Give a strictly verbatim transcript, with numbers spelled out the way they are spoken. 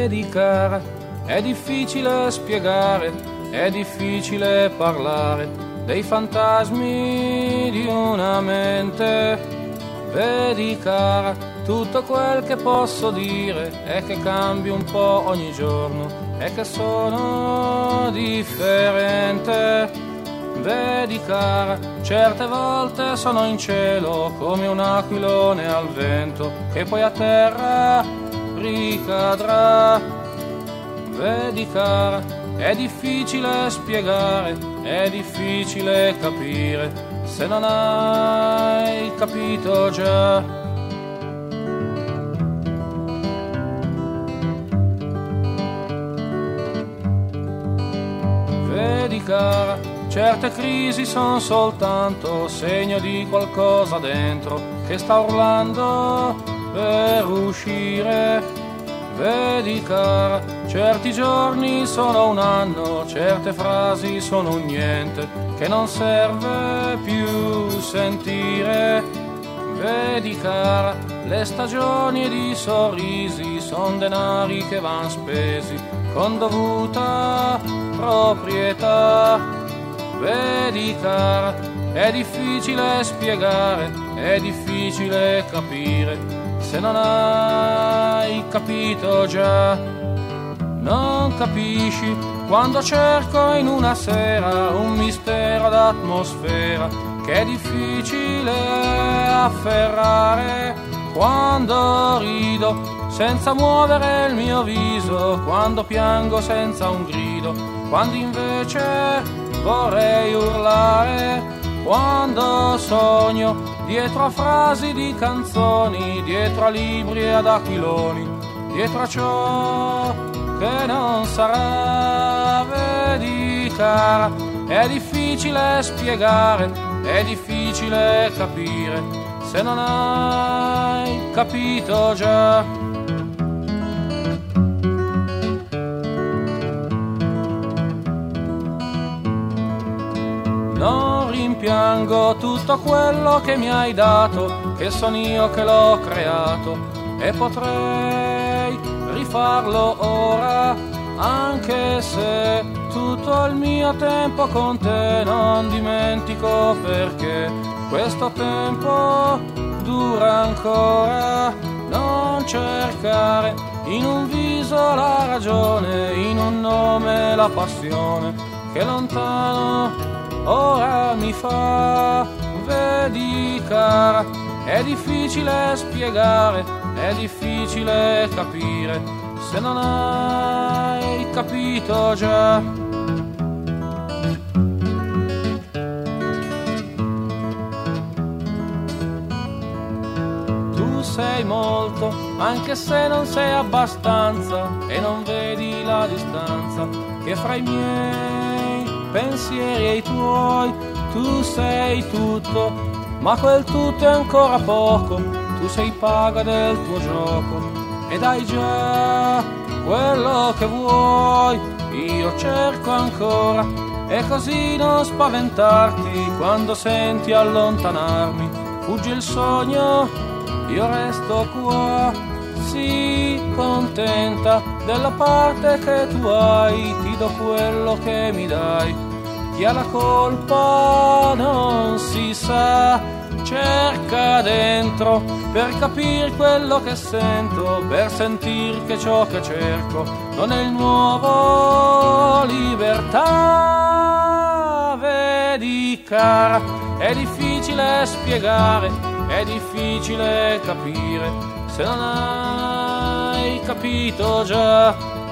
Vedi cara, è difficile spiegare, è difficile parlare dei fantasmi di una mente. Vedi cara, tutto quel che posso dire è che cambio un po' ogni giorno e che sono differente. Vedi cara, certe volte sono in cielo come un aquilone al vento che poi a terra ricadrà. Vedi cara, è difficile spiegare, è difficile capire se non hai capito già. Vedi cara, certe crisi sono soltanto segno di qualcosa dentro che sta urlando per uscire. Vedi cara, certi giorni sono un anno, certe frasi sono un niente che non serve più sentire. Vedi cara, le stagioni ed i sorrisi son denari che van spesi con dovuta proprietà. Vedi cara, è difficile spiegare, è difficile capire se non hai capito già. Non capisci quando cerco in una sera un mistero d'atmosfera che è difficile afferrare. Quando rido senza muovere il mio viso, quando piango senza un grido, quando invece vorrei urlare, quando sogno dietro a frasi di canzoni, dietro a libri e ad aquiloni, dietro a ciò che non sarà. Vedi cara, è difficile spiegare, è difficile capire se non hai capito già. Non rimpiango tutto quello che mi hai dato, che son io che l'ho creato e potrei rifarlo ora, anche se tutto il mio tempo con te non dimentico, perché questo tempo dura ancora. Non cercare in un viso la ragione, in un nome la passione che lontano ora mi fa. Vedi cara, è difficile spiegare, è difficile capire se non hai capito già. Tu sei molto, anche se non sei abbastanza, e non vedi la distanza che fra i miei pensieri e i tuoi. Tu sei tutto, ma quel tutto è ancora poco. Tu sei paga del tuo gioco ed hai già quello che vuoi. Io cerco ancora, e così non spaventarti quando senti allontanarmi. Fugge il sogno, io resto qua. Sii contenta della parte che tu hai, ti do quello che mi dai. Chi ha la colpa non si sa, cerca dentro per capire quello che sento, per sentir che ciò che cerco non è il nuovo libertà. Vedi cara, è difficile spiegare, è difficile capire se non hai capito già.